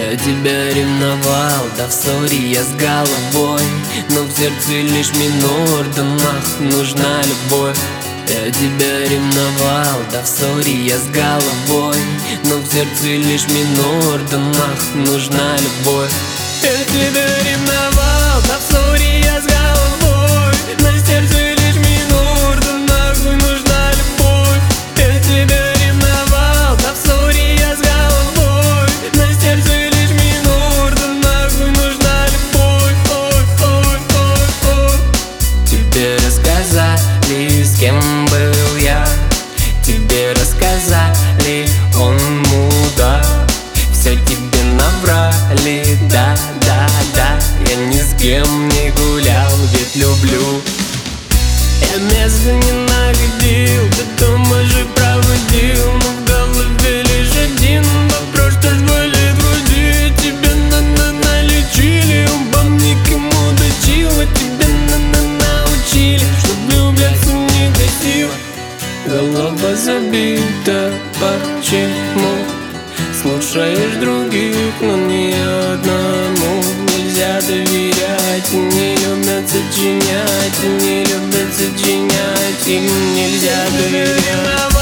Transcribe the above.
Я тебя ревновал, да в ссоре я с головой, но в сердце лишь минор, да нахуй нужна любовь. Я тебя ревновал, да в ссоре я с головой, но в сердце лишь минор, да нахуй нужна любовь. Я тебя ревновал, да в ссоре я с головой, но в сердце лишь минор, да нахуй нужна любовь. Я тебя ревновал, да в ссоре я с головой, но в сердце лишь минор, да нахуй нужна любовь. Ой, ой, ой, ой. Тебе рассказали, с кем был я, тебе рассказали, он мудак. Все тебе наврали, да, да, да. Я ни с кем не гулял, ведь люблю. Я место не находил, до дома же проводил, но в голове лишь один вопрос, что ж болит в груди. Тебя налечили, оба никому дочила. Тебя научили, чтоб влюбляться некрасиво. Голова забита, почему слушаешь других, но ни одному нельзя доверять. Не любят сочинять, не любят сочинять, им нельзя доверять.